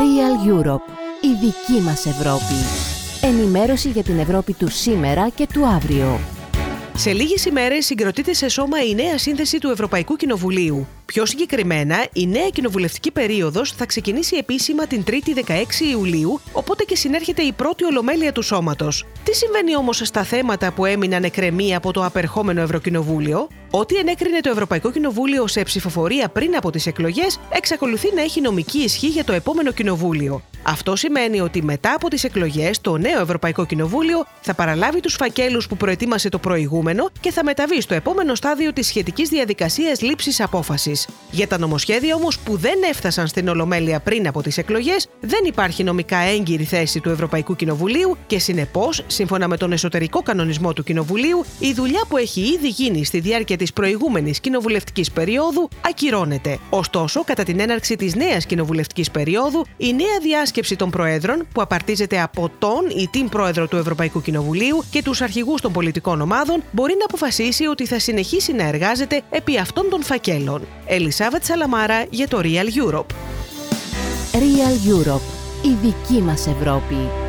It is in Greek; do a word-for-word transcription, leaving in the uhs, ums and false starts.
Real Europe. Η δική μας Ευρώπη. Ενημέρωση για την Ευρώπη του σήμερα και του αύριο. Σε λίγες ημέρες συγκροτείται σε σώμα η νέα σύνθεση του Ευρωπαϊκού Κοινοβουλίου. Πιο συγκεκριμένα, η νέα κοινοβουλευτική περίοδος θα ξεκινήσει επίσημα την Τρίτη δεκαέξι Ιουλίου, οπότε και συνέρχεται η πρώτη ολομέλεια του σώματος. Τι συμβαίνει όμως στα θέματα που έμειναν εκκρεμεί από το απερχόμενο Ευρωκοινοβούλιο? Ό,τι ενέκρινε το Ευρωπαϊκό Κοινοβούλιο σε ψηφοφορία πριν από τις εκλογές, εξακολουθεί να έχει νομική ισχύ για το επόμενο Κοινοβούλιο. Αυτό σημαίνει ότι μετά από τις εκλογές, το νέο Ευρωπαϊκό Κοινοβούλιο θα παραλάβει τους φακέλους που προετοίμασε το προηγούμενο και θα μεταβεί στο επόμενο στάδιο της σχετικής διαδικασίας λήψης απόφασης. Για τα νομοσχέδια όμως που δεν έφτασαν στην Ολομέλεια πριν από τις εκλογές, δεν υπάρχει νομικά έγκυρη θέση του Ευρωπαϊκού Κοινοβουλίου και συνεπώς, σύμφωνα με τον εσωτερικό κανονισμό του Κοινοβουλίου, η δουλειά που έχει ήδη γίνει στη διάρκεια της προηγούμενης κοινοβουλευτικής περίοδου ακυρώνεται. Ωστόσο, κατά την έναρξη της νέας κοινοβουλευτικής περίοδου, η νέα διάσκεψη των Προέδρων, που απαρτίζεται από τον ή την Πρόεδρο του Ευρωπαϊκού Κοινοβουλίου και τους αρχηγούς των πολιτικών ομάδων, μπορεί να αποφασίσει ότι θα συνεχίσει να εργάζεται επί αυτών των φακέλων. Ελισάβετ Σαλαμάρα για το Real Europe. Real Europe. Η δική μας Ευρώπη.